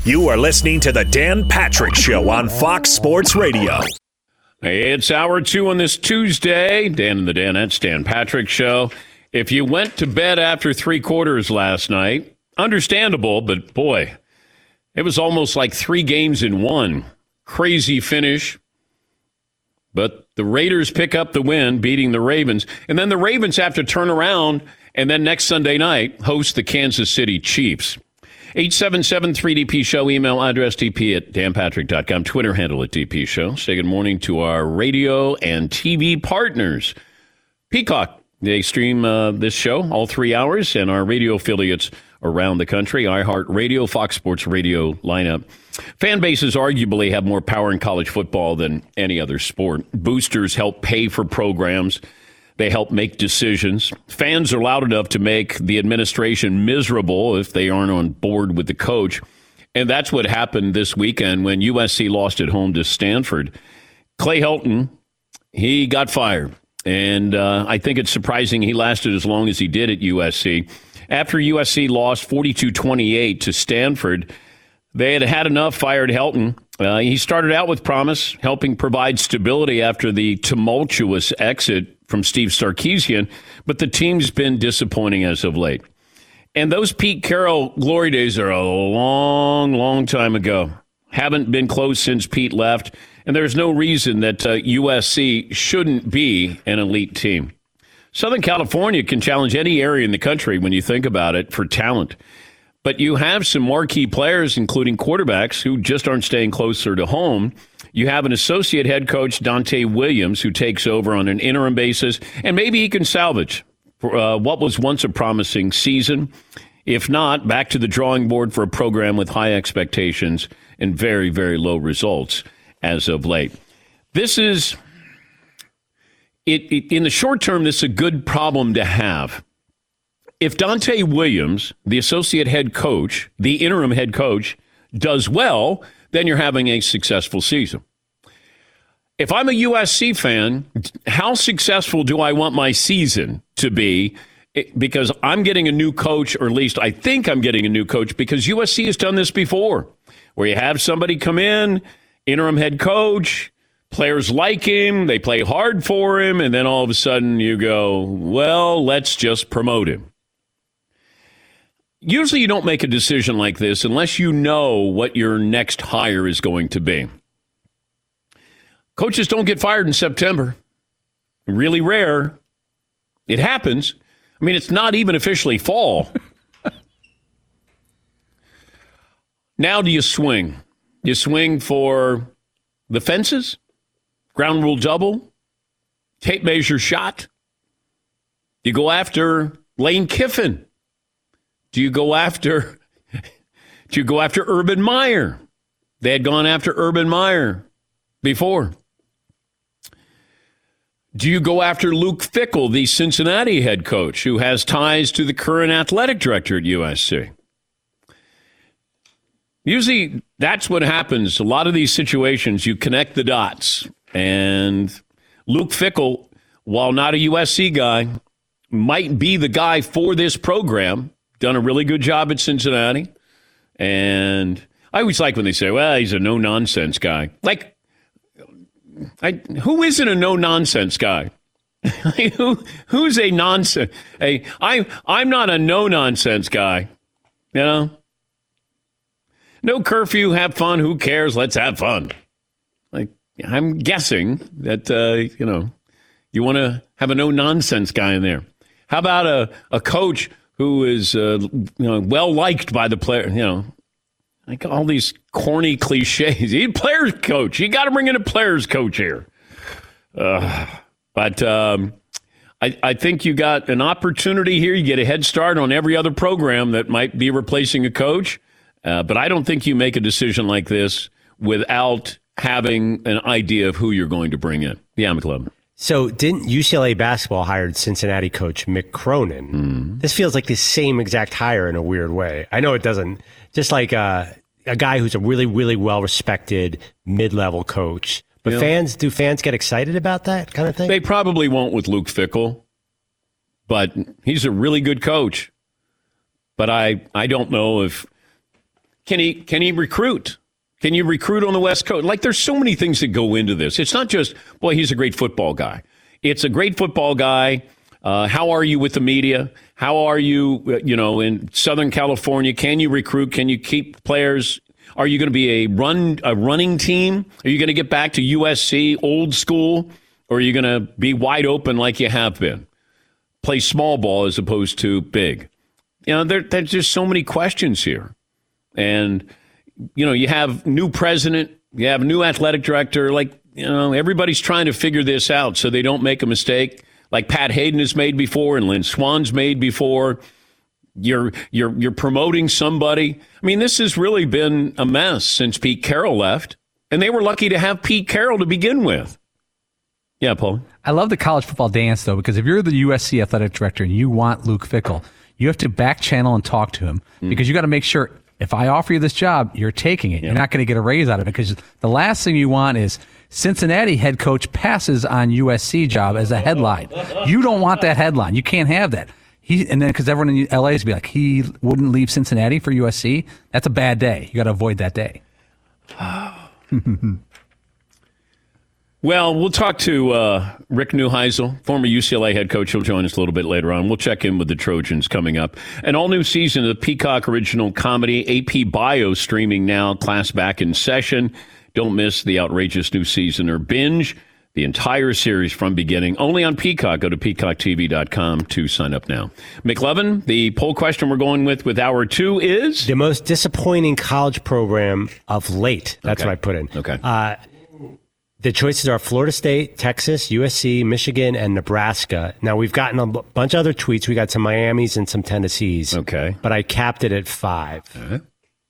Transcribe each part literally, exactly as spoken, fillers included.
You are listening to the Dan Patrick Show on Fox Sports Radio. Hey, it's hour two on this Tuesday. Dan and the Danettes, Dan Patrick Show. If you went to bed after three quarters last night, understandable, but boy, it was almost like three games in one. Crazy finish. But the Raiders pick up the win, beating the Ravens. And then the Ravens have to turn around and then next Sunday night host the Kansas City Chiefs. eight seven seven three D P Show, email address D P at dan patrick dot com, Twitter handle at D P Show. Say good morning to our radio and T V partners. Peacock, they stream uh, this show all three hours, and our radio affiliates around the country, iHeartRadio, Fox Sports Radio lineup. Fan bases arguably have more power in college football than any other sport. Boosters help pay for programs. They help make decisions. Fans are loud enough to make the administration miserable if they aren't on board with the coach. And that's what happened this weekend when U S C lost at home to Stanford. Clay Helton, he got fired. And uh, I think it's surprising he lasted as long as he did at U S C. After U S C lost forty-two twenty-eight to Stanford, they had had enough, fired Helton. Uh, he started out with promise, helping provide stability after the tumultuous exit from Steve Sarkisian, but the team's been disappointing as of late. And those Pete Carroll glory days are a long, long time ago. Haven't been close since Pete left, and there's no reason that uh, U S C shouldn't be an elite team. Southern California can challenge any area in the country when you think about it for talent. But you have some marquee players, including quarterbacks, who just aren't staying closer to home. You have an associate head coach, Dante Williams, who takes over on an interim basis, and maybe he can salvage uh, what was once a promising season. If not, back to the drawing board for a program with high expectations and very, very low results as of late. This is, it, it, in the short term, this is a good problem to have. If Dante Williams, the associate head coach, the interim head coach, does well, then you're having a successful season. If I'm a U S C fan, how successful do I want my season to be? Because I'm getting a new coach, or at least I think I'm getting a new coach, because U S C has done this before, where you have somebody come in, interim head coach, players like him, they play hard for him, and then all of a sudden you go, well, let's just promote him. Usually you don't make a decision like this unless you know what your next hire is going to be. Coaches don't get fired in September. Really rare. It happens. I mean, it's not even officially fall. Now do you swing? You swing for the fences? Ground rule double? Tape measure shot? You go after Lane Kiffin? Do you go after do you go after Urban Meyer? They had gone after Urban Meyer before. Do you go after Luke Fickell, the Cincinnati head coach, who has ties to the current athletic director at U S C? Usually that's what happens. A lot of these situations, you connect the dots. And Luke Fickell, while not a U S C guy, might be the guy for this program. Done a really good job at Cincinnati. And I always like when they say, well, he's a no-nonsense guy. Like, I, who isn't a no-nonsense guy? who, who's a nonsense? Hey, I, I'm not a no-nonsense guy. You know? No curfew, have fun, who cares? Let's have fun. Like, I'm guessing that, uh, you know, you want to have a no-nonsense guy in there. How about a, a coach who is uh, you know, well-liked by the player, you know, like all these corny cliches. He's a player's coach. You got to bring in a player's coach here. Uh, but um, I, I think you got an opportunity here. You get a head start on every other program that might be replacing a coach. Uh, but I don't think you make a decision like this without having an idea of who you're going to bring in. Yeah, McLovin. So didn't U C L A basketball hired Cincinnati coach Mick Cronin? Mm. This feels like the same exact hire in a weird way. I know it doesn't. Just like uh, a guy who's a really, really well-respected mid-level coach. But yeah. fans, do fans get excited about that kind of thing? They probably won't with Luke Fickell, but he's a really good coach. But I, I don't know if Can he can he recruit? Can you recruit on the West Coast? Like, there's so many things that go into this. It's not just, boy, he's a great football guy. It's a great football guy. Uh, how are you with the media? How are you, you know, in Southern California? Can you recruit? Can you keep players? Are you going to be a run a running team? Are you going to get back to U S C, old school? Or are you going to be wide open like you have been? Play small ball as opposed to big. You know, there, there's just so many questions here. And, you know, you have new president, you have a new athletic director. Like, you know, everybody's trying to figure this out so they don't make a mistake like Pat Hayden has made before and Lynn Swan's made before. You're you're you're promoting somebody. I mean, this has really been a mess since Pete Carroll left, and they were lucky to have Pete Carroll to begin with. Yeah, Paul. I love the college football dance, though, because if you're the U S C athletic director and you want Luke Fickell, you have to back channel and talk to him mm. because you got to make sure if I offer you this job, you're taking it. Yeah. You're not going to get a raise out of it because the last thing you want is Cincinnati head coach passes on U S C job as a headline. You don't want that headline. You can't have that. He and then because everyone in L A is be like he wouldn't leave Cincinnati for U S C. That's a bad day. You got to avoid that day. Well, we'll talk to uh, Rick Neuheisel, former U C L A head coach. He'll join us a little bit later on. We'll check in with the Trojans coming up. An all-new season of the Peacock original comedy, A P Bio, streaming now, class back in session. Don't miss the outrageous new season or binge the entire series from beginning. Only on Peacock. Go to peacock t v dot com to sign up now. McLovin, the poll question we're going with with hour two is? The most disappointing college program of late. That's okay. what I put in. Okay. Uh, The choices are Florida State, Texas, U S C, Michigan, and Nebraska. Now, we've gotten a b- bunch of other tweets. We got some Miamis and some Tennessees. Okay. But I capped it at five. Uh-huh.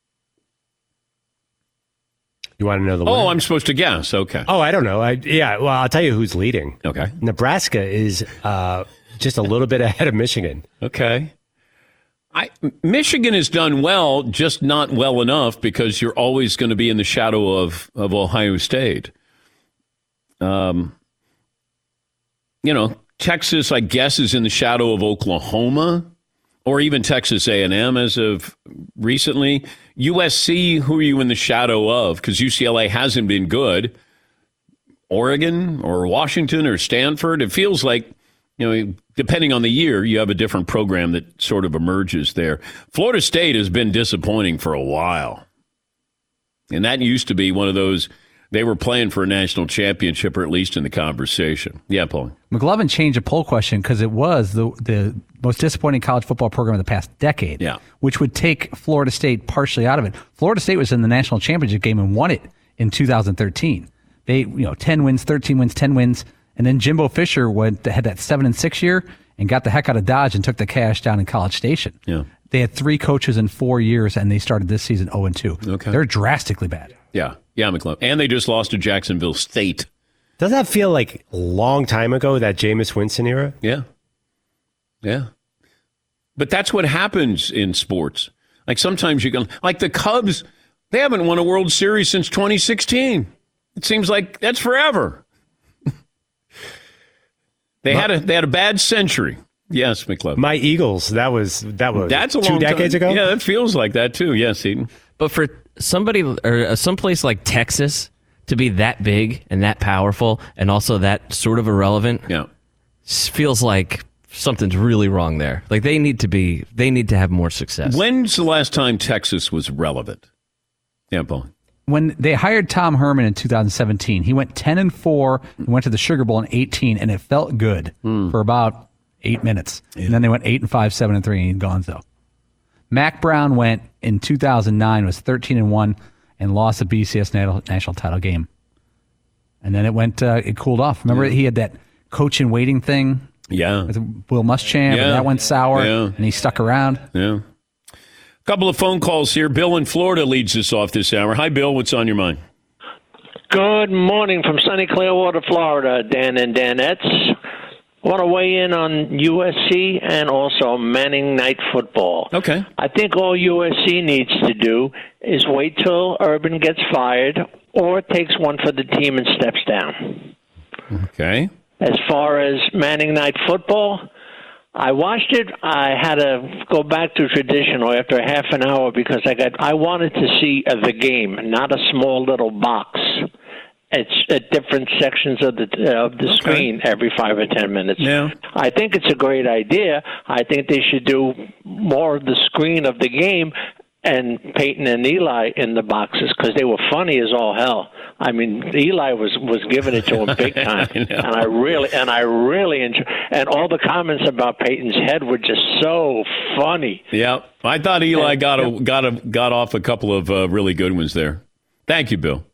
You want to know the winner? Oh, I'm supposed to guess. Okay. Oh, I don't know. I, yeah, well, I'll tell you who's leading. Okay. Nebraska is uh, just a little bit ahead of Michigan. Okay. I, Michigan has done well, just not well enough because you're always going to be in the shadow of, of Ohio State. Um, you know, Texas, I guess, is in the shadow of Oklahoma or even Texas A and M as of recently. U S C, who are you in the shadow of? Because U C L A hasn't been good. Oregon or Washington or Stanford. It feels like, you know, depending on the year, you have a different program that sort of emerges there. Florida State has been disappointing for a while. And that used to be one of those. They were playing for a national championship, or at least in the conversation. Yeah, Paul. McLovin changed a poll question because it was the the most disappointing college football program of the past decade, yeah. which would take Florida State partially out of it. Florida State was in the national championship game and won it in two thousand thirteen. They, you know, ten wins, thirteen wins, ten wins, and then Jimbo Fisher went had that seven and six year and got the heck out of Dodge and took the cash down in College Station. Yeah. They had three coaches in four years, and they started this season oh and two. Okay. They're drastically bad. Yeah, yeah, McLovin. And they just lost to Jacksonville State. Does that feel like a long time ago, that Jameis Winston era? Yeah. Yeah. But that's what happens in sports. Like sometimes you can, like the Cubs, they haven't won a World Series since twenty sixteen. It seems like that's forever. they had a they had a bad century. Yes, McLovin. My Eagles, that was that was that's a two long decades time. ago. Yeah, that feels like that too. Yes, Eden. But for somebody or someplace like Texas to be that big and that powerful and also that sort of irrelevant, yeah, feels like something's really wrong there. Like they need to be, they need to have more success. When's the last time Texas was relevant? Yeah, Paul. When they hired Tom Herman in two thousand seventeen, he went ten and four and went to the Sugar Bowl in eighteen, and it felt good mm. for about eight minutes. Yeah. And then they went eight and five, seven and three, and gonzo. Mac Brown went in two thousand nine, was thirteen and one, and lost the B C S national title game. And then it went, uh, it cooled off. Remember, yeah. he had that coach in waiting thing. Yeah, with Will Muschamp, yeah. and that went sour, yeah. and he stuck around. Yeah. Couple of phone calls here. Bill in Florida leads us off this hour. Hi, Bill. What's on your mind? Good morning from sunny Clearwater, Florida, Dan and Danettes. I want to weigh in on U S C and also Manning Night Football. Okay. I think all U S C needs to do is wait till Urban gets fired or takes one for the team and steps down. Okay. As far as Manning Night Football, I watched it. I had to go back to traditional after half an hour because I got. I wanted to see uh, the game, not a small little box. It's at different sections of the uh, of the okay. screen every five or ten minutes. Yeah. I think it's a great idea. I think they should do more of the screen of the game and Peyton and Eli in the boxes because they were funny as all hell. I mean, Eli was, was giving it to him big time, I and I really and I really enjoy. And all the comments about Peyton's head were just so funny. Yeah, I thought Eli and, got a, got a, got off a couple of uh, really good ones there. Thank you, Bill.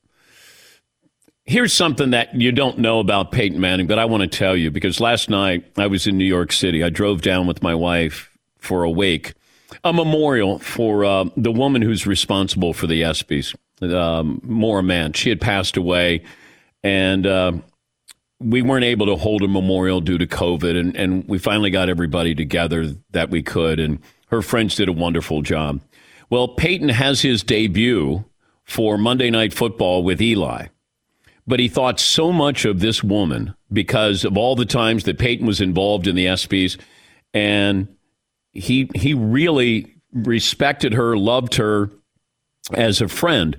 Here's something that you don't know about Peyton Manning, but I want to tell you because last night I was in New York City. I drove down with my wife for a wake, a memorial for uh, the woman who's responsible for the ESPYs, um, Maura Mann. She had passed away, and uh, we weren't able to hold a memorial due to COVID, and, and we finally got everybody together that we could, and her friends did a wonderful job. Well, Peyton has his debut for Monday Night Football with Eli. But he thought so much of this woman because of all the times that Peyton was involved in the ESPYs, and he he really respected her, loved her as a friend.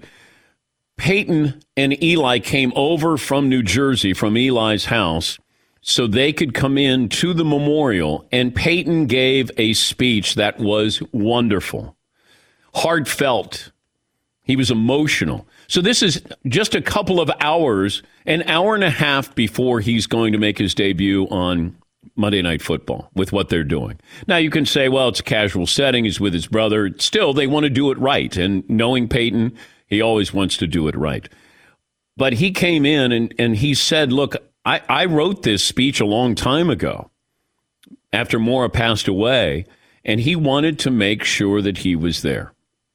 Peyton and Eli came over from New Jersey, from Eli's house, so they could come in to the memorial, and Peyton gave a speech that was wonderful, heartfelt. He was emotional. So this is just a couple of hours, an hour and a half before he's going to make his debut on Monday Night Football with what they're doing. Now, you can say, well, it's a casual setting. He's with his brother. Still, they want to do it right. And knowing Peyton, he always wants to do it right. But he came in and, and he said, look, I, I wrote this speech a long time ago after Maura passed away, and he wanted to make sure that he was there.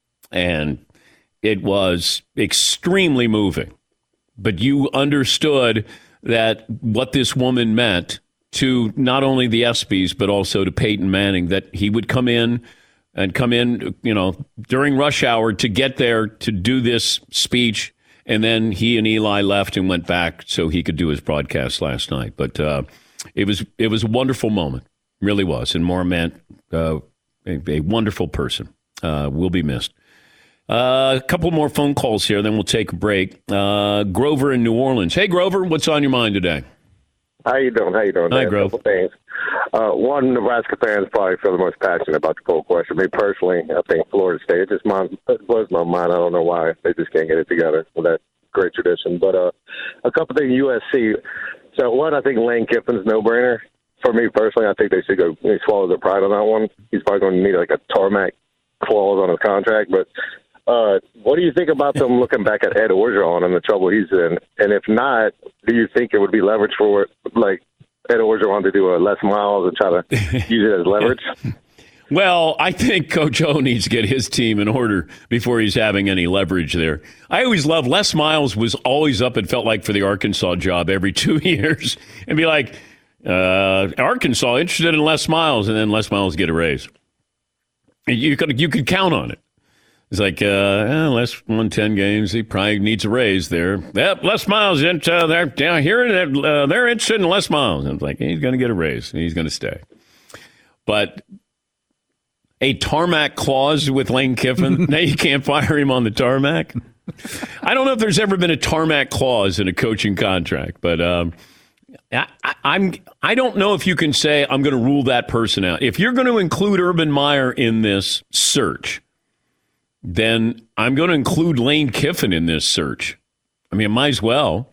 And it was extremely moving, but you understood that what this woman meant to not only the ESPYs, but also to Peyton Manning, that he would come in and come in, you know, during rush hour to get there to do this speech. And then he and Eli left and went back so he could do his broadcast last night. But uh, it was it was a wonderful moment, really was. And Maura Mann, uh, a, a wonderful person, uh, will be missed. Uh, a couple more phone calls here, then we'll take a break. Uh, Grover in New Orleans. Hey, Grover, what's on your mind today? How you doing? How you doing? Hi, Grover. A couple things. Uh, one, Nebraska fans probably feel the most passionate about the poll question. Me personally, I think Florida State. It just mind, it blows my mind. I don't know why they just can't get it together with that great tradition. But uh, a couple things. U S C. So one, I think Lane Kiffin's no-brainer. For me personally, I think they should go they swallow their pride on that one. He's probably going to need like a tarmac clause on his contract, but. Uh, what do you think about them looking back at Ed Orgeron and the trouble he's in? And if not, do you think it would be leverage for like Ed Orgeron to do a Les Miles and try to use it as leverage? Well, I think Coach O needs to get his team in order before he's having any leverage there. I always loved Les Miles was always up, it felt like, for the Arkansas job every two years and be like, uh, Arkansas interested in Les Miles, and then Les Miles get a raise. You could you could count on it. It's like, uh, eh, Les won ten games. He probably needs a raise there. Yep, Les Miles, uh, they're down here. Uh, they're interested in Les Miles. And it's like, he's going to get a raise. He's going to stay. But a tarmac clause with Lane Kiffin, now you can't fire him on the tarmac. I don't know if there's ever been a tarmac clause in a coaching contract, but um, I, I, I'm, I don't know if you can say I'm going to rule that person out. If you're going to include Urban Meyer in this search, then I'm going to include Lane Kiffin in this search. I mean, I might as well.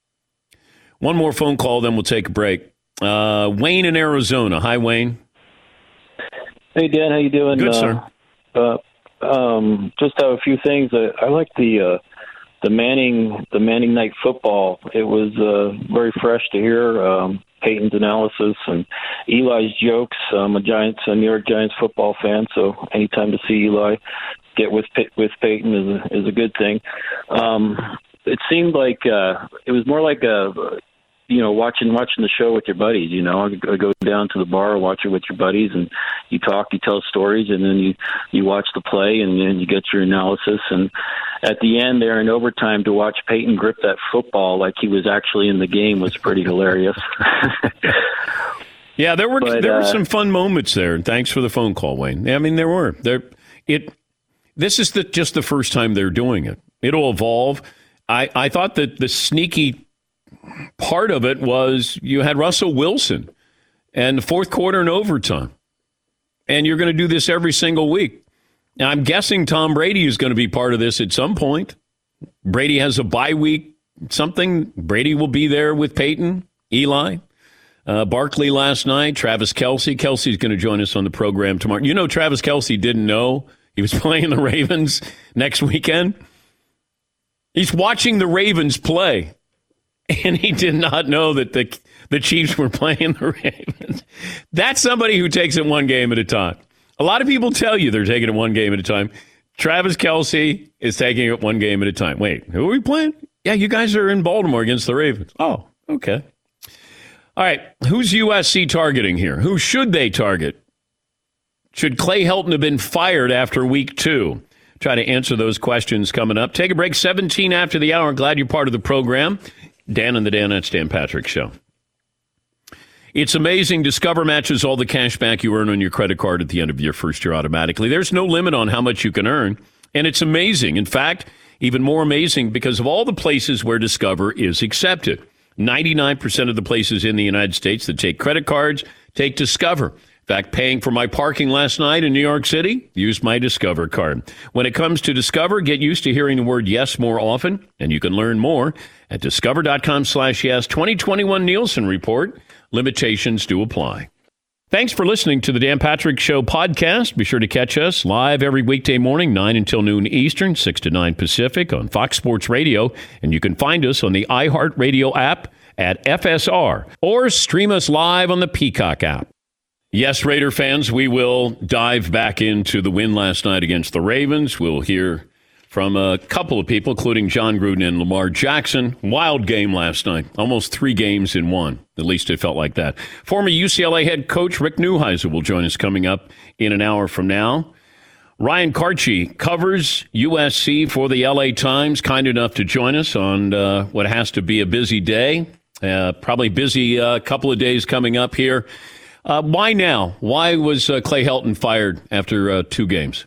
One more phone call, then we'll take a break. Uh, Wayne in Arizona. Hi, Wayne. Hey, Dan. How you doing? Good, uh, sir. Uh, um, just have a few things. I, I like the uh, the Manning the Manning Night Football. It was uh, very fresh to hear um, Peyton's analysis and Eli's jokes. I'm a Giants, a New York Giants football fan, so anytime to see Eli get with with Peyton is a, is a good thing. Um, it seemed like uh, it was more like a, you know, watching watching the show with your buddies. You know, I go down to the bar, watch it with your buddies, and you talk, you tell stories, and then you you watch the play, and then you get your analysis. And at the end, there in overtime, to watch Peyton grip that football like he was actually in the game was pretty hilarious. Yeah, there were But, there were uh, some fun moments there. And thanks for the phone call, Wayne. I mean, there were. There it this is the just the first time they're doing it. It'll evolve. I, I thought that the sneaky part of it was you had Russell Wilson and the fourth quarter and overtime. And you're going to do this every single week. Now, I'm guessing Tom Brady is going to be part of this at some point. Brady has a bye week, something. Brady will be there with Peyton, Eli, uh, Barkley last night, Travis Kelce. Kelsey's going to join us on the program tomorrow. You know, Travis Kelce didn't know he was playing the Ravens next weekend. He's watching the Ravens play, and he did not know that the the Chiefs were playing the Ravens. That's somebody who takes it one game at a time. A lot of people tell you they're taking it one game at a time. Travis Kelce is taking it one game at a time. Wait, who are we playing? Yeah, you guys are in Baltimore against the Ravens. Oh, okay. All right, who's U S C targeting here? Who should they target? Should Clay Helton have been fired after week two? Try to answer those questions coming up. Take a break, seventeen after the hour. Glad you're part of the program. Dan and the Danettes, Dan Patrick Show. It's amazing. Discover matches all the cash back you earn on your credit card at the end of your first year automatically. There's no limit on how much you can earn, and it's amazing. In fact, even more amazing because of all the places where Discover is accepted. ninety-nine percent of the places in the United States that take credit cards take Discover. In fact, paying for my parking last night in New York City, used my Discover card. When it comes to Discover, get used to hearing the word yes more often, and you can learn more at discover.com slash yes. twenty twenty-one Nielsen Report. Limitations do apply. Thanks for listening to the Dan Patrick Show podcast. Be sure to catch us live every weekday morning, nine until noon Eastern, six to nine Pacific on Fox Sports Radio. And you can find us on the iHeartRadio app at F S R or stream us live on the Peacock app. Yes, Raider fans, we will dive back into the win last night against the Ravens. We'll hear from a couple of people, including John Gruden and Lamar Jackson. Wild game last night. Almost three games in one. At least it felt like that. Former U C L A head coach Rick Neuheisel will join us coming up in an hour from now. Ryan Karchi covers U S C for the L A Times. Kind enough to join us on uh, what has to be a busy day. Uh, probably busy uh, couple of days coming up here. Uh, why now? Why was uh, Clay Helton fired after uh, two games?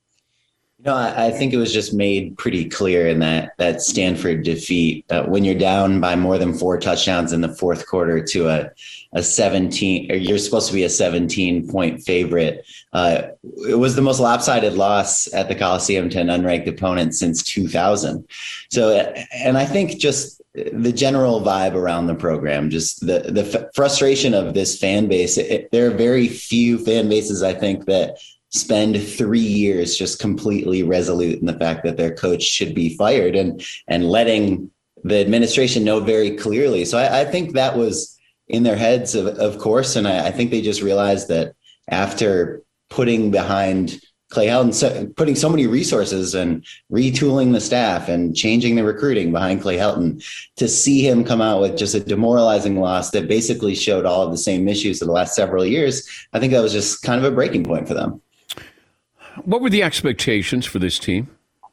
You know, I, I think it was just made pretty clear in that that Stanford defeat. Uh, when you're down by more than four touchdowns in the fourth quarter to a a seventeen, or you're supposed to be a seventeen point favorite. Uh, it was the most lopsided loss at the Coliseum to an unranked opponent since two thousand. So, and I think just the general vibe around the program, just the the f- frustration of this fan base. It, there are very few fan bases, I think, that spend three years just completely resolute in the fact that their coach should be fired and and letting the administration know very clearly. So I, I think that was in their heads, of, of course. And I, I think they just realized that after putting behind Clay Helton, so, putting so many resources and retooling the staff and changing the recruiting behind Clay Helton, to see him come out with just a demoralizing loss that basically showed all of the same issues of the last several years, I think that was just kind of a breaking point for them. What were the expectations for this team?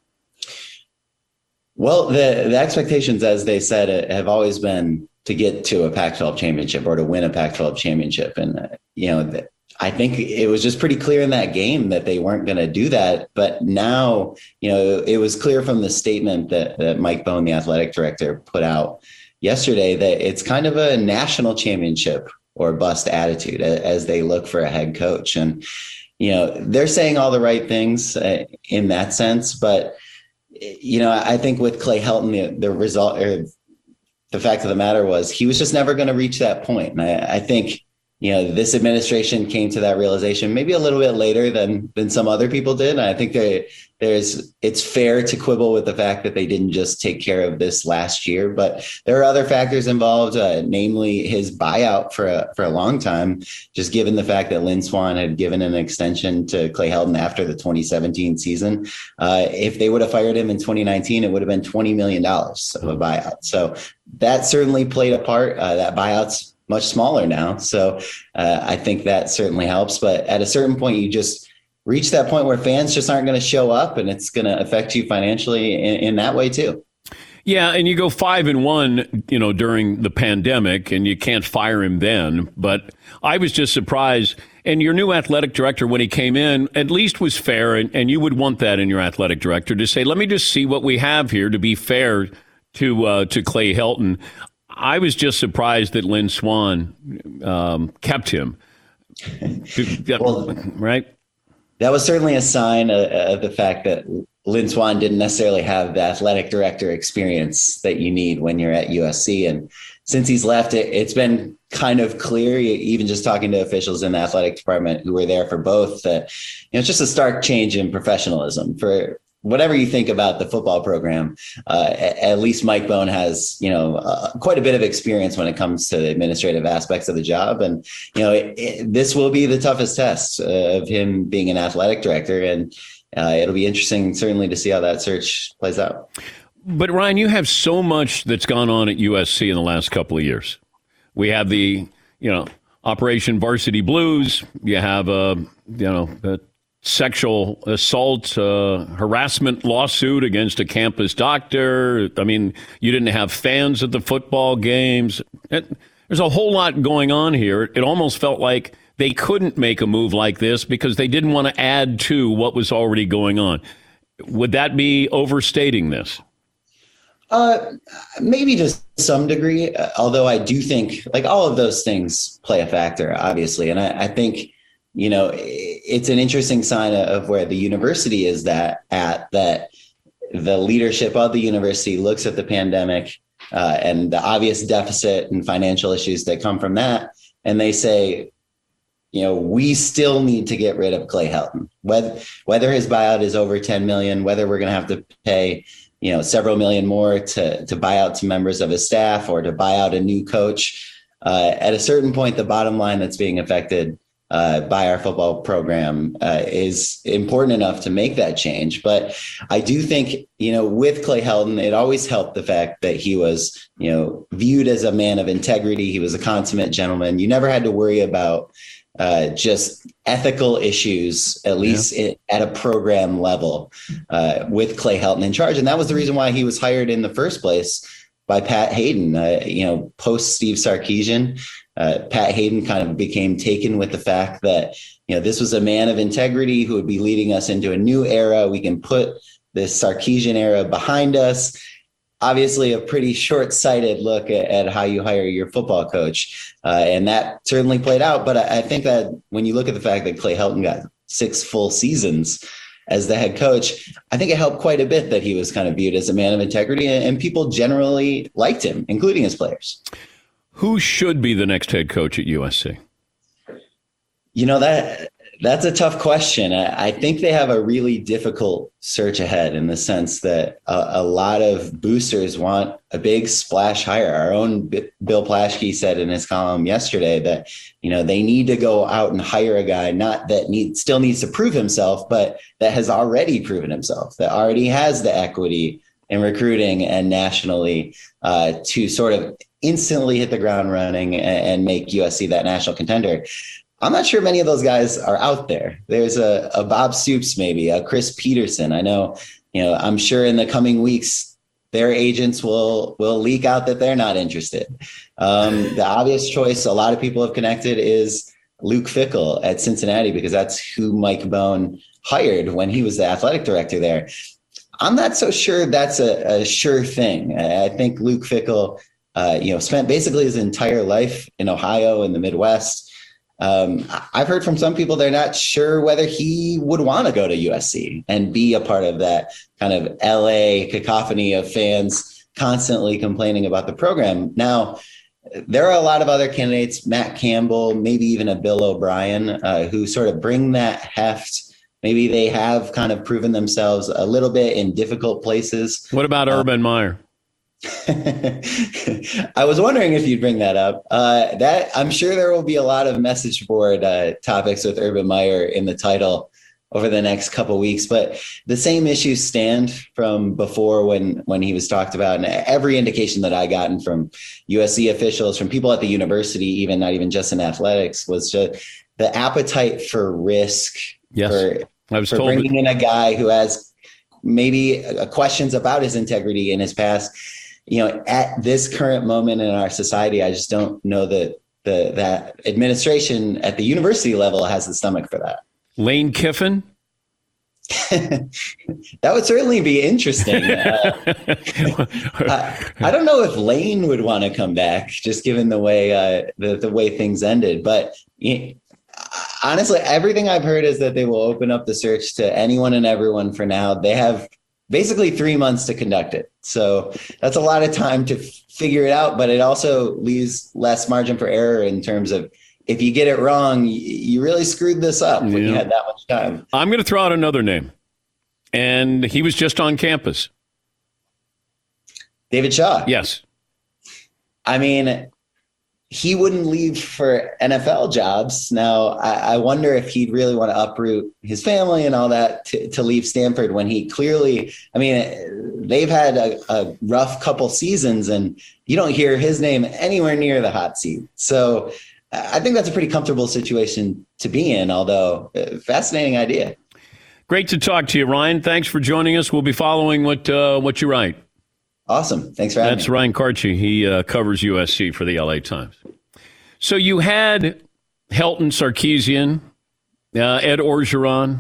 Well, the, the expectations, as they said, have always been to get to a Pac twelve championship or to win a Pac twelve championship. And, uh, you know, the, I think it was just pretty clear in that game that they weren't going to do that. But now, you know, it was clear from the statement that, that Mike Bohn, the athletic director, put out yesterday that it's kind of a national championship or bust attitude as they look for a head coach. And, you know, they're saying all the right things uh, in that sense. But, you know, I think with Clay Helton, the, the result or the fact of the matter was he was just never going to reach that point. And I, I think, you know, this administration came to that realization maybe a little bit later than than some other people did. And I think there, there's it's fair to quibble with the fact that they didn't just take care of this last year. But there are other factors involved, uh, namely his buyout for a, for a long time, just given the fact that Lynn Swann had given an extension to Clay Helton after the twenty seventeen season. Uh, if they would have fired him in twenty nineteen, it would have been twenty million dollars of a buyout. So that certainly played a part. Uh, that buyout's much smaller now. So uh, I think that certainly helps. But at a certain point, you just reach that point where fans just aren't going to show up, and it's going to affect you financially in, in that way too. Yeah, and you go five and one, you know, during the pandemic, and you can't fire him then. But I was just surprised. And your new athletic director, when he came in, at least was fair, and, and you would want that in your athletic director to say, "Let me just see what we have here to be fair to uh, to Clay Helton." I was just surprised that Lynn Swann um, kept him. Well, right? That was certainly a sign of, of the fact that Lynn Swann didn't necessarily have the athletic director experience that you need when you're at U S C. And since he's left, it, it's been kind of clear, even just talking to officials in the athletic department who were there for both, that you know, it's just a stark change in professionalism. For whatever you think about the football program, uh, at least Mike Bohn has, you know, uh, quite a bit of experience when it comes to the administrative aspects of the job. And, you know, it, it, this will be the toughest test uh, of him being an athletic director. And uh, it'll be interesting, certainly, to see how that search plays out. But, Ryan, you have so much that's gone on at U S C in the last couple of years. We have the, you know, Operation Varsity Blues. You have, uh, you know, the sexual assault, uh, harassment lawsuit against a campus doctor. I mean, you didn't have fans at the football games. It, there's a whole lot going on here. It almost felt like they couldn't make a move like this because they didn't want to add to what was already going on. Would that be overstating this? Uh, maybe to some degree, although I do think like all of those things play a factor, obviously. And I, I think, you know, it's an interesting sign of where the university is that at that the leadership of the university looks at the pandemic uh, and the obvious deficit and financial issues that come from that. And they say, you know, we still need to get rid of Clay Helton, whether, whether his buyout is over ten million, whether we're going to have to pay, you know, several million more to, to buy out some members of his staff or to buy out a new coach. Uh, at a certain point, the bottom line that's being affected uh, by our football program uh, is important enough to make that change. But I do think, you know, with Clay Helton, it always helped the fact that he was, you know, viewed as a man of integrity. He was a consummate gentleman. You never had to worry about Uh, just ethical issues, at least yeah. it, at a program level, uh, with Clay Helton in charge. And that was the reason why he was hired in the first place by Pat Hayden. Uh, you know, post Steve Sarkisian, uh, Pat Hayden kind of became taken with the fact that, you know, this was a man of integrity who would be leading us into a new era. We can put this Sarkisian era behind us. Obviously, a pretty short-sighted look at, at how you hire your football coach. Uh, and that certainly played out. But I, I think that when you look at the fact that Clay Helton got six full seasons as the head coach, I think it helped quite a bit that he was kind of viewed as a man of integrity, and, and people generally liked him, including his players. Who should be the next head coach at U S C? You know, that that's a tough question. I, I think they have a really difficult search ahead in the sense that a, a lot of boosters want a big splash hire. Our own B- Bill Plaschke said in his column yesterday that, you know, they need to go out and hire a guy, not that need, still needs to prove himself, but that has already proven himself, that already has the equity in recruiting and nationally uh, to sort of instantly hit the ground running and, and make U S C that national contender. I'm not sure many of those guys are out there. There's a, a Bob Stoops, maybe a Chris Peterson. I know, you know, I'm sure in the coming weeks, their agents will, will leak out that they're not interested. Um, the obvious choice a lot of people have connected is Luke Fickell at Cincinnati, because that's who Mike Bohn hired when he was the athletic director there. I'm not so sure that's a, a sure thing. I think Luke Fickell, uh, you know, spent basically his entire life in Ohio in the Midwest. Um, I've heard from some people they're not sure whether he would want to go to U S C and be a part of that kind of L A cacophony of fans constantly complaining about the program. Now, there are a lot of other candidates, Matt Campbell, maybe even a Bill O'Brien, uh, who sort of bring that heft. Maybe they have kind of proven themselves a little bit in difficult places. What about uh, Urban Meyer? I was wondering if you'd bring that up. Uh, that I'm sure there will be a lot of message board uh, topics with Urban Meyer in the title over the next couple weeks, but the same issues stand from before when when he was talked about, and every indication that I gotten from U S C officials, from people at the university, even not even just in athletics, was just the appetite for risk. Yes, for, I was for told bringing in a guy who has maybe uh, questions about his integrity in his past. You know, at this current moment in our society, I just don't know that the that administration at the university level has the stomach for that. Lane Kiffin? That would certainly be interesting. Uh, I, I don't know if Lane would want to come back, just given the way uh, the the way things ended. But you know, honestly, everything I've heard is that they will open up the search to anyone and everyone for now. They have basically three months to conduct it, so that's a lot of time to f- figure it out. But it also leaves less margin for error in terms of, if you get it wrong, you really screwed this up when yeah. you had that much time. I'm going to throw out another name, and he was just on campus. David Shaw. Yes. I mean, he wouldn't leave for N F L jobs. Now, I, I wonder if he'd really want to uproot his family and all that to, to leave Stanford when he clearly, I mean, they've had a, a rough couple seasons, and you don't hear his name anywhere near the hot seat. So I think that's a pretty comfortable situation to be in, although uh, fascinating idea. Great to talk to you, Ryan. Thanks for joining us. We'll be following what uh, what you write. Awesome. Thanks for having That's me. Ryan Karchi. He uh, covers U S C for the L A Times. So you had Helton, Sarkisian, uh, Ed Orgeron.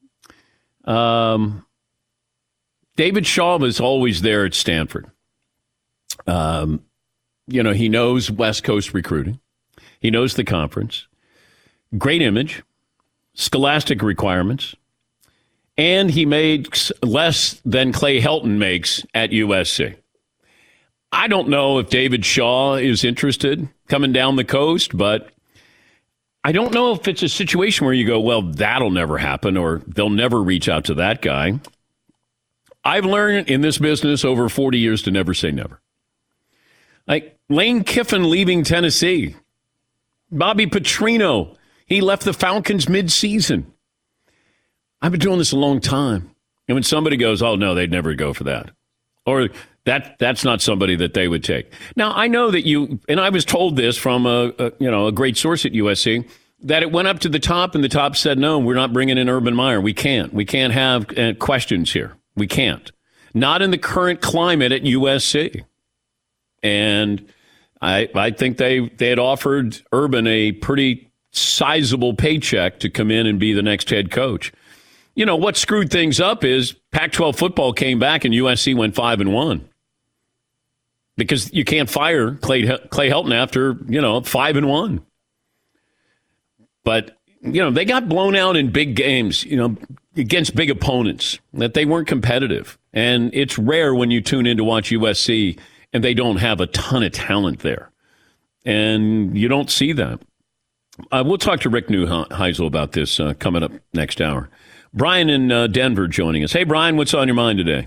Um, David Shaw was always there at Stanford. Um, you know, he knows West Coast recruiting. He knows the conference. Great image, scholastic requirements, and he makes less than Clay Helton makes at U S C. I don't know if David Shaw is interested coming down the coast, but I don't know if it's a situation where you go, well, that'll never happen, or they'll never reach out to that guy. I've learned in this business over forty years to never say never. Like Lane Kiffin leaving Tennessee. Bobby Petrino, he left the Falcons mid-season. I've been doing this a long time. And when somebody goes, oh, no, they'd never go for that. Or that that's not somebody that they would take. Now, I know that you, and I was told this from a, a you know a great source at U S C, that it went up to the top and the top said, no, we're not bringing in Urban Meyer. We can't. We can't have uh, questions here. We can't. Not in the current climate at U S C. And I, I think they, they had offered Urban a pretty sizable paycheck to come in and be the next head coach. You know, what screwed things up is Pac twelve football came back and U S C went five and one. Because you can't fire Clay, Clay Helton after, you know, five and one. But, you know, they got blown out in big games, you know, against big opponents, that they weren't competitive. And it's rare when you tune in to watch U S C and they don't have a ton of talent there. And you don't see that. Uh, we'll talk to Rick Neuheisel about this uh, coming up next hour. Brian in uh, Denver joining us. Hey, Brian, what's on your mind today?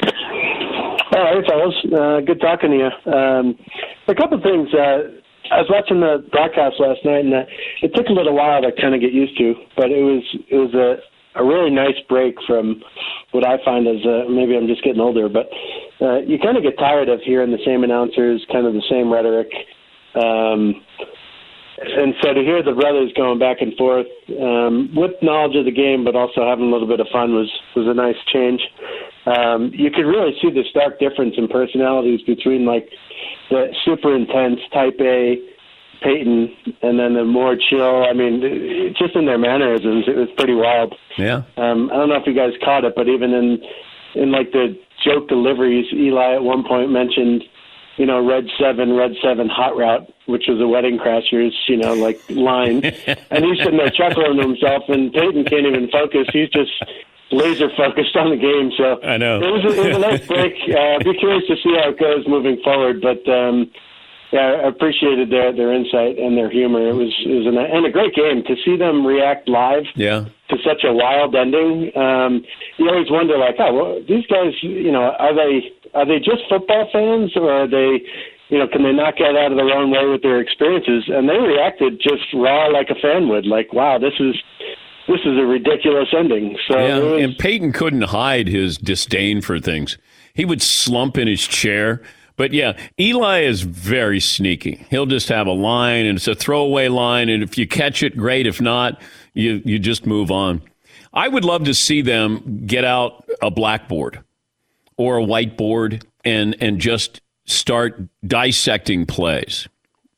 Oh, hey, fellas. Uh, good talking to you. Um, a couple of things. Uh, I was watching the broadcast last night, and uh, it took a little while to kind of get used to, but it was it was a, a really nice break from what I find as uh, maybe I'm just getting older, but uh, you kind of get tired of hearing the same announcers, kind of the same rhetoric. Um, and so to hear the brothers going back and forth um, with knowledge of the game, but also having a little bit of fun was, was a nice change. Um, you could really see the stark difference in personalities between like the super intense type A Peyton and then the more chill. I mean, just in their mannerisms, it was pretty wild. Yeah. Um, I don't know if you guys caught it, but even in, in like the joke deliveries, Eli at one point mentioned, you know, Red seven, Red seven hot route, which was a Wedding Crashers, you know, like line. And he's sitting there chuckling to himself, and Peyton can't even focus. He's just laser focused on the game. So I know. It was a, it was a nice break. Uh, be curious to see how it goes moving forward. But, um, yeah, I appreciated their, their insight and their humor. It was, it was an, and a great game to see them react live. Yeah. To such a wild ending. Um, you always wonder, like, oh, well, these guys, you know, are they are they just football fans, or are they, you know, can they not get out of their own way with their experiences? And they reacted just raw, like a fan would, like, wow, this is this is a ridiculous ending. So yeah, was, and Peyton couldn't hide his disdain for things. He would slump in his chair. But, yeah, Eli is very sneaky. He'll just have a line, and it's a throwaway line, and if you catch it, great. If not, you you just move on. I would love to see them get out a blackboard or a whiteboard and and just start dissecting plays.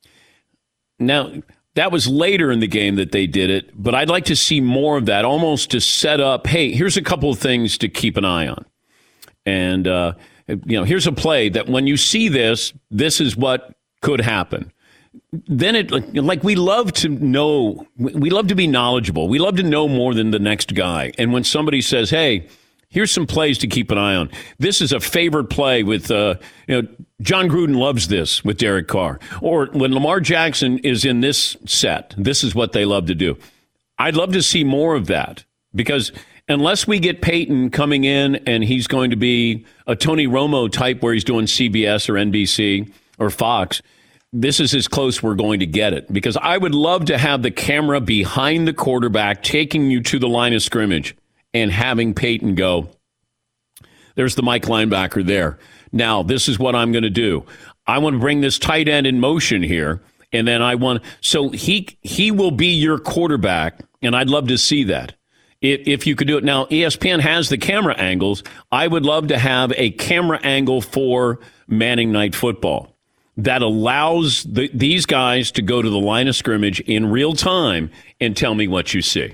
Now, that was later in the game that they did it, but I'd like to see more of that, almost to set up, hey, here's a couple of things to keep an eye on. And, uh, you know, here's a play that when you see this, this is what could happen. Then it, like, we love to know, we love to be knowledgeable. We love to know more than the next guy. And when somebody says, hey, here's some plays to keep an eye on. This is a favorite play with, uh, you know, John Gruden loves this with Derek Carr. Or when Lamar Jackson is in this set, this is what they love to do. I'd love to see more of that because unless we get Peyton coming in and he's going to be a Tony Romo type where he's doing C B S or N B C or Fox, this is as close we're going to get it. Because I would love to have the camera behind the quarterback taking you to the line of scrimmage and having Peyton go, there's the Mike linebacker there. Now, this is what I'm going to do. I want to bring this tight end in motion here, and then I want – so he he will be your quarterback, and I'd love to see that. If, if you could do it. Now, E S P N has the camera angles. I would love to have a camera angle for Manning Night Football that allows the, these guys to go to the line of scrimmage in real time and tell me what you see.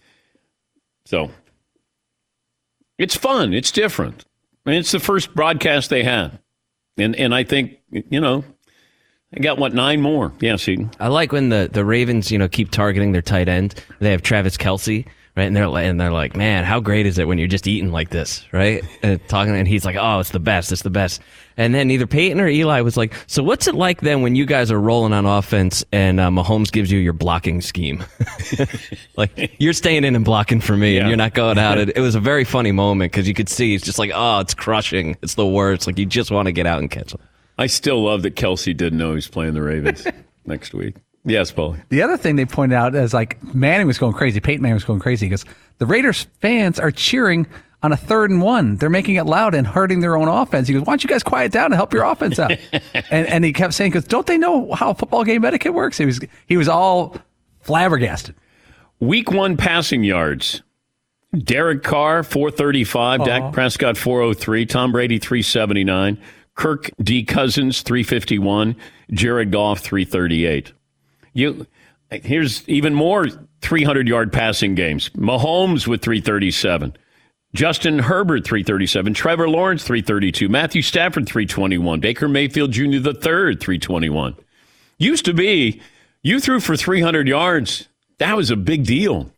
So – it's fun. It's different. I mean, it's the first broadcast they had. And and I think, you know, I got, what, nine more? Yeah, Seton. I like when the, the Ravens, you know, keep targeting their tight end. They have Travis Kelce, right? And they're, and they're like, man, how great is it when you're just eating like this, right? And talking, and he's like, oh, it's the best. It's the best. And then either Peyton or Eli was like, so what's it like then when you guys are rolling on offense and uh, Mahomes gives you your blocking scheme? Like, you're staying in and blocking for me, yeah. And you're not going out. It, it was a very funny moment because you could see it's just like, oh, it's crushing. It's the worst. Like, you just want to get out and catch them. I still love that Kelce didn't know he was playing the Ravens next week. Yes, Paul. The other thing they pointed out is, like, Manning was going crazy. Peyton Manning was going crazy because the Raiders fans are cheering on a third and one. They're making it loud and hurting their own offense. He goes, why don't you guys quiet down and help your offense out? and and he kept saying, because don't they know how football game etiquette works? He was he was all flabbergasted. Week one passing yards. Derek Carr, four thirty-five. Uh-huh. Dak Prescott, four oh three. Tom Brady, three seventy-nine. Kirk D. Cousins, three fifty-one. Jared Goff, three thirty-eight. You, here's even more three hundred-yard passing games. Mahomes with three thirty-seven. Justin Herbert, three thirty-seven. Trevor Lawrence, three thirty-two. Matthew Stafford, three twenty-one. Baker Mayfield Junior the third, three twenty-one. Used to be, you threw for three hundred yards. That was a big deal.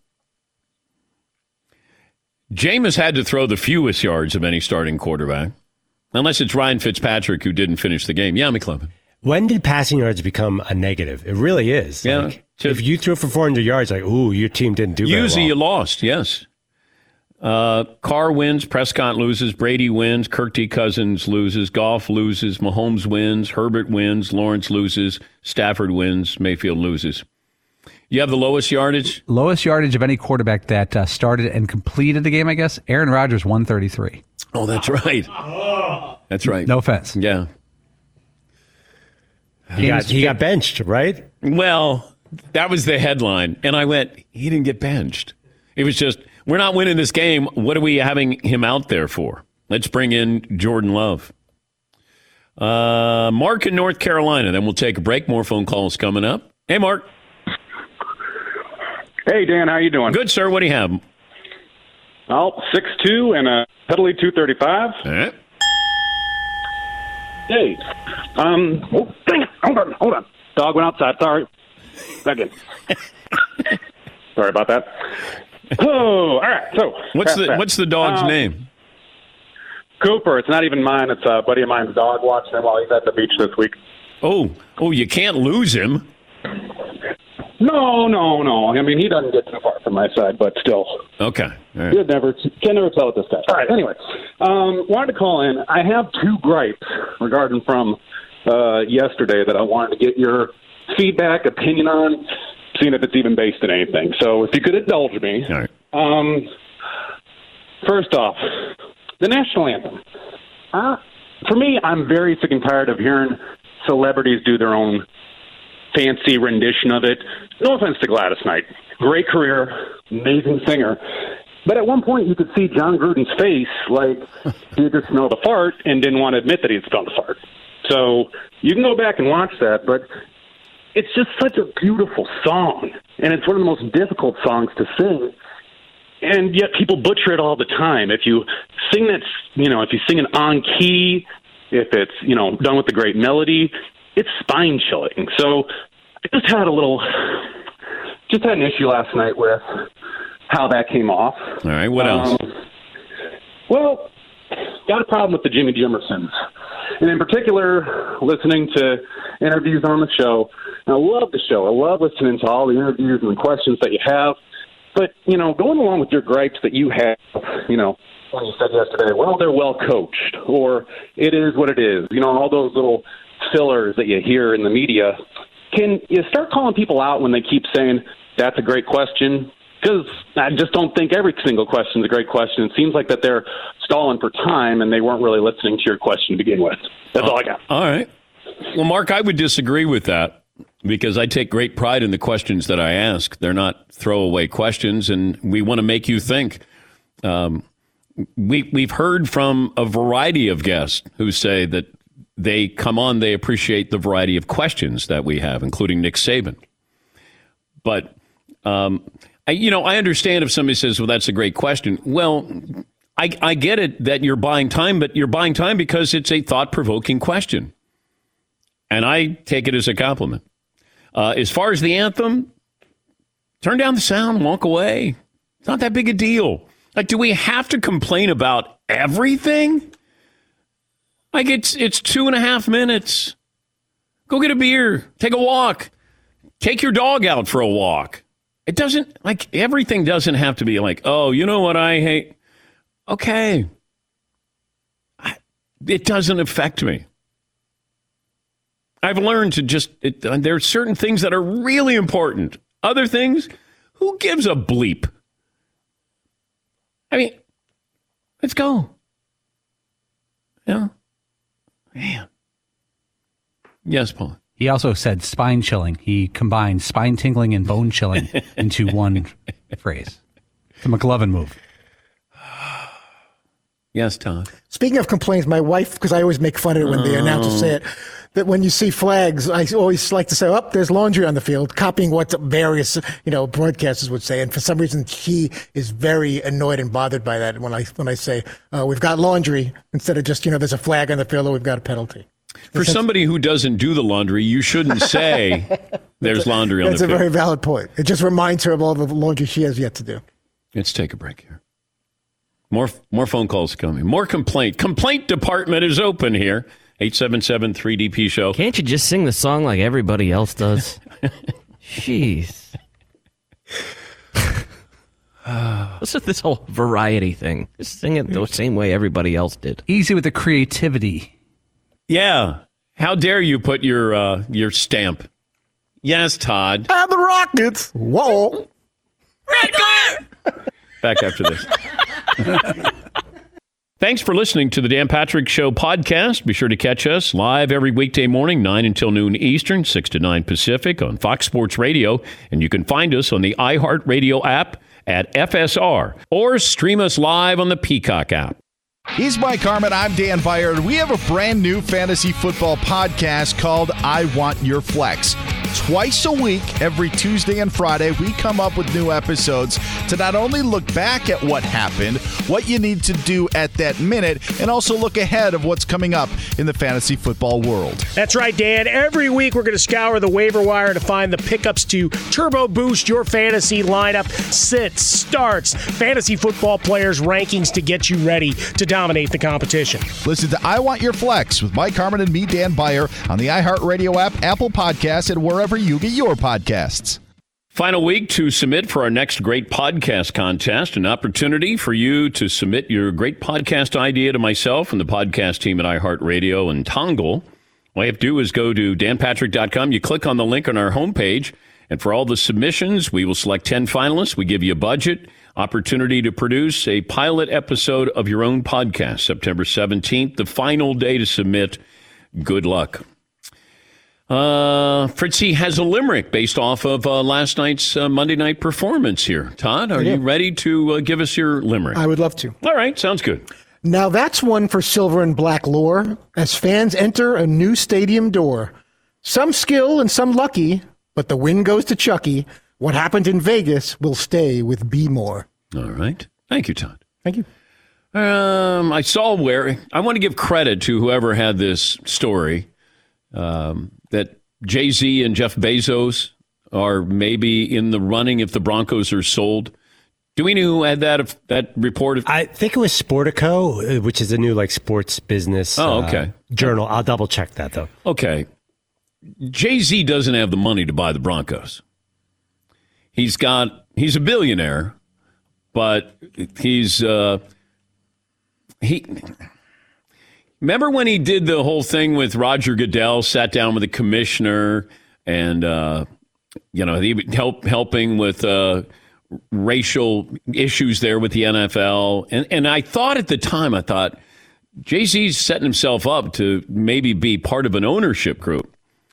Jameis had to throw the fewest yards of any starting quarterback, unless it's Ryan Fitzpatrick who didn't finish the game. Yeah, McClellan. When did passing yards become a negative? It really is. Yeah. Like, if you threw for four hundred yards, like, ooh, your team didn't do very well. Usually you lost, yes. Uh, Carr wins, Prescott loses, Brady wins, Kirk D. Cousins loses, Goff loses, Mahomes wins, Herbert wins, Lawrence loses, Stafford wins, Mayfield loses. You have the lowest yardage? Lowest yardage of any quarterback that uh, started and completed the game, I guess. Aaron Rodgers, one thirty-three. Oh, that's right. That's right. No offense. Yeah. He got, he got benched, right? Well, that was the headline. And I went, he didn't get benched. It was just, we're not winning this game. What are we having him out there for? Let's bring in Jordan Love. Uh, Mark in North Carolina. Then we'll take a break. More phone calls coming up. Hey, Mark. Hey, Dan. How you doing? Good, sir. What do you have? Oh, six two and a pedally two thirty-five. All right. Hey. Um, oh, dang it. Hold on. Hold on. Dog went outside. Sorry. Second. Sorry about that. Oh, all right. So what's the that. what's the dog's um, name? Cooper. It's not even mine. It's a buddy of mine's dog. Watching him while he's at the beach this week. Oh, oh, you can't lose him. No, no, no. I mean, he doesn't get too far from my side, but still. Okay. All right. You'd never can never tell with this guy. All right. Anyway, um, wanted to call in. I have two gripes regarding from uh, yesterday that I wanted to get your feedback, opinion on, seeing if it's even based in anything. So, if you could indulge me. All right. Um, first off, the national anthem. Uh, for me, I'm very sick and tired of hearing celebrities do their own fancy rendition of it. No offense to Gladys Knight. Great career, amazing singer. But at one point, you could see John Gruden's face like he had just smelled a fart and didn't want to admit that he had smelled a fart. So you can go back and watch that, but it's just such a beautiful song, and it's one of the most difficult songs to sing. And yet people butcher it all the time. If you sing that, you know, if you sing it on key, if it's, you know, done with a great melody, it's spine chilling. So I just had a little, just had an issue last night with how that came off. All right, what else? Um, well, got a problem with the Jimmy Jimersons. And in particular, listening to interviews on the show. And I love the show. I love listening to all the interviews and the questions that you have. But, you know, going along with your gripes that you have, you know, when you said yesterday, well, they're well coached, or it is what it is, you know, all those little fillers that you hear in the media, can you start calling people out when they keep saying, that's a great question? Because I just don't think every single question is a great question. It seems like that they're stalling for time and they weren't really listening to your question to begin with. That's all I got. All right. Well, Mark, I would disagree with that because I take great pride in the questions that I ask. They're not throwaway questions, and we want to make you think. Um, we, we've heard from a variety of guests who say that they come on, they appreciate the variety of questions that we have, including Nick Saban. But, um, I, you know, I understand if somebody says, well, that's a great question. Well, I, I get it that you're buying time, but you're buying time because it's a thought-provoking question. And I take it as a compliment. Uh, as far as the anthem, turn down the sound, walk away. It's not that big a deal. Like, do we have to complain about everything? Like, it's it's two and a half minutes. Go get a beer. Take a walk. Take your dog out for a walk. It doesn't, like, everything doesn't have to be like, oh, you know what I hate? Okay. I, it doesn't affect me. I've learned to just, it, there are certain things that are really important. Other things, who gives a bleep? I mean, let's go. Yeah. Man. Yes, Paul. He also said spine chilling. He combined spine tingling and bone chilling into one phrase. The McLovin move. Yes, Tom. Speaking of complaints, my wife, because I always make fun of it when oh. the announcers say it, that when you see flags, I always like to say, oh, there's laundry on the field, copying what various, you know, broadcasters would say. And for some reason, she is very annoyed and bothered by that when I when I say, uh, we've got laundry, instead of just, you know, there's a flag on the field or we've got a penalty. For somebody who doesn't do the laundry, you shouldn't say there's laundry on the field. That's a very valid point. It just reminds her of all the laundry she has yet to do. Let's take a break here. More more phone calls coming. More complaint. Complaint department is open here. eight seven seven three D P show. Can't you just sing the song like everybody else does? Jeez. What's with this whole variety thing? Just sing it the same way everybody else did. Easy with the creativity. Yeah. How dare you put your uh, your stamp? Yes, Todd. And the Rockets. Whoa. Red guard. Back after this. Thanks for listening to the Dan Patrick Show podcast. Be sure to catch us live every weekday morning, nine until noon Eastern, six to nine Pacific on Fox Sports Radio. And you can find us on the iHeartRadio app at F S R or stream us live on the Peacock app. He's Mike Harmon. I'm Dan Byer. We have a brand new fantasy football podcast called I Want Your Flex. Twice a week, every Tuesday and Friday, we come up with new episodes to not only look back at what happened, what you need to do at that minute, and also look ahead of what's coming up in the fantasy football world. That's right, Dan. Every week, we're going to scour the waiver wire to find the pickups to turbo boost your fantasy lineup, sits, starts, fantasy football players' rankings to get you ready to dominate the competition. Listen to I Want Your Flex with Mike Harmon and me, Dan Byer, on the iHeartRadio app, Apple Podcasts, and wherever you get your podcasts. Final week to submit for our next great podcast contest. An opportunity for you to submit your great podcast idea to myself and the podcast team at iHeartRadio and Tongle. All you have to do is go to dan patrick dot com. You click on the link on our homepage. And for all the submissions, we will select ten finalists. We give you a budget, opportunity to produce a pilot episode of your own podcast, September seventeenth, the final day to submit. Good luck. Uh, Fritzy has a limerick based off of uh, last night's uh, Monday night performance here. Todd, are Yeah. you ready to uh, give us your limerick? I would love to. All right, sounds good. Now that's one for silver and black lore as fans enter a new stadium door. Some skill and some lucky, but the win goes to Chucky. What happened in Vegas will stay with B. Moore. All right. Thank you, Todd. Thank you. Um, I saw where I want to give credit to whoever had this story um, that Jay-Z and Jeff Bezos are maybe in the running if the Broncos are sold. Do we know who had that that report? I think it was Sportico, which is a new like sports business Oh, okay. uh, journal. I'll double check that though. Okay. Jay-Z doesn't have the money to buy the Broncos. He's got he's a billionaire, but he's uh, he remember when he did the whole thing with Roger Goodell, sat down with the commissioner and uh, you know, he help helping with uh, racial issues there with the N F L. And and I thought at the time, I thought Jay-Z's setting himself up to maybe be part of an ownership group.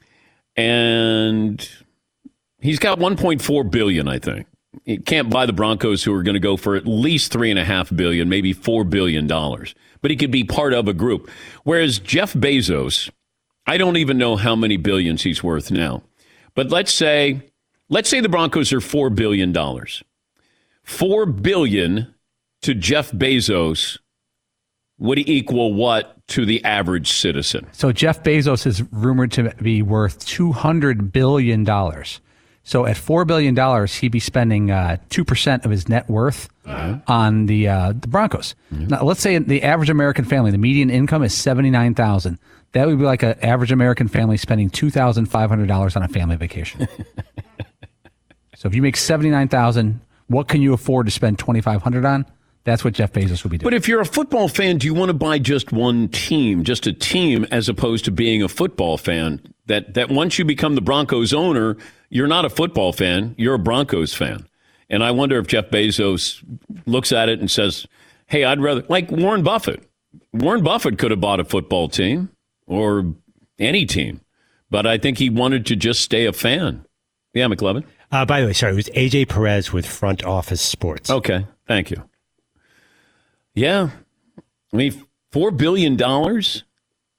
And he's got one point four billion dollars, I think. He can't buy the Broncos, who are going to go for at least three and a half billion, maybe four billion dollars. But he could be part of a group. Whereas Jeff Bezos, I don't even know how many billions he's worth now. But let's say, let's say the Broncos are four billion dollars. Four billion dollars to Jeff Bezos would equal what to the average citizen? So Jeff Bezos is rumored to be worth two hundred billion dollars. So at four billion dollars, he'd be spending uh, two percent of his net worth uh-huh. on the uh, the Broncos. Mm-hmm. Now, let's say the average American family, the median income is seventy-nine thousand dollars. That would be like an average American family spending two thousand five hundred dollars on a family vacation. So if you make seventy-nine thousand dollars, what can you afford to spend twenty-five hundred dollars on? That's what Jeff Bezos would be doing. But if you're a football fan, do you want to buy just one team, just a team, as opposed to being a football fan? That that once you become the Broncos owner, you're not a football fan, you're a Broncos fan. And I wonder if Jeff Bezos looks at it and says, hey, I'd rather, like Warren Buffett. Warren Buffett could have bought a football team or any team, but I think he wanted to just stay a fan. Yeah, McLevin? Uh, by the way, sorry, it was A J Perez with Front Office Sports. Okay, thank you. Yeah, I mean, four billion dollars,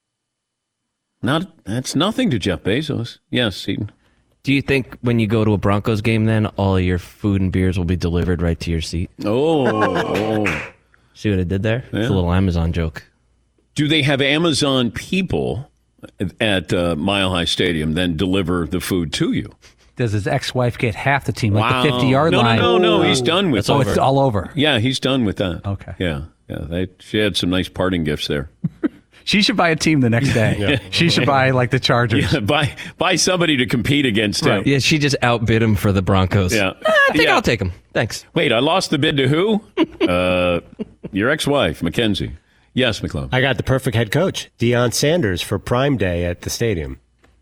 not, that's nothing to Jeff Bezos. Yes, Seton. Do you think when you go to a Broncos game, then all of your food and beers will be delivered right to your seat? Oh. oh. See what I did there? Yeah. It's a little Amazon joke. Do they have Amazon people at uh, Mile High Stadium then deliver the food to you? Does his ex-wife get half the team, like wow. the fifty-yard no, line? No, no, no, he's done with that. Oh, it's all over. Yeah, he's done with that. Okay. Yeah, yeah. They, she had some nice parting gifts there. She should buy a team the next day. yeah. She should buy, like, the Chargers. Yeah, buy, buy somebody to compete against him. Right. Yeah, she just outbid him for the Broncos. Yeah. Ah, I think yeah. I'll take him. Thanks. Wait, I lost the bid to who? uh, your ex-wife, Mackenzie. Yes, McClellan. I got the perfect head coach, Deion Sanders, for Prime Day at the stadium.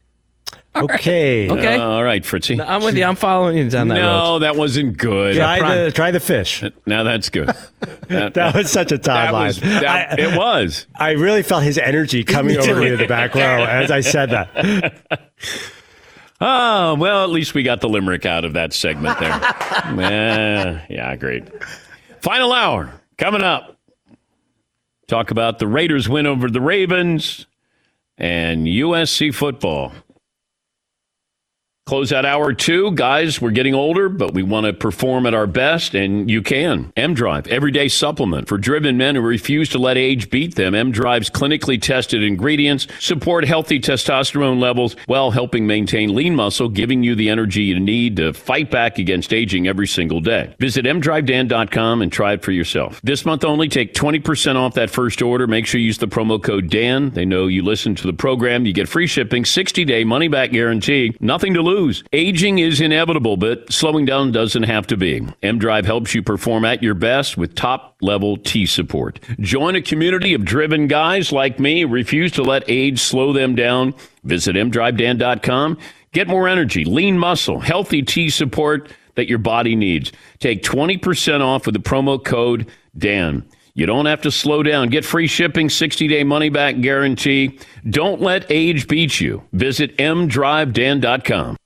Okay. Okay. Uh, all right, Fritzy. No, I'm with you. I'm following you down that no, road. No, that wasn't good. Try the, try the fish. Now that's good. That, that was such a Todd line. Was, that, I, it was. I really felt his energy coming over me in the back row as I said that. Oh, well, at least we got the limerick out of that segment there. uh, yeah, great. Final hour coming up. Talk about the Raiders win over the Ravens and U S C football. Close out hour two. Guys, we're getting older, but we want to perform at our best, and you can. M-Drive, everyday supplement for driven men who refuse to let age beat them. M-Drive's clinically tested ingredients support healthy testosterone levels while helping maintain lean muscle, giving you the energy you need to fight back against aging every single day. Visit m drive dan dot com and try it for yourself. This month only, take twenty percent off that first order. Make sure you use the promo code Dan. They know you listen to the program. You get free shipping, sixty-day money-back guarantee. Nothing to lose. Aging is inevitable, but slowing down doesn't have to be. M-Drive helps you perform at your best with top-level T support. Join a community of driven guys like me who refuse to let age slow them down. Visit m drive dan dot com. Get more energy, lean muscle, healthy T support that your body needs. Take twenty percent off with the promo code Dan. You don't have to slow down. Get free shipping, sixty-day money-back guarantee. Don't let age beat you. Visit m drive dan dot com.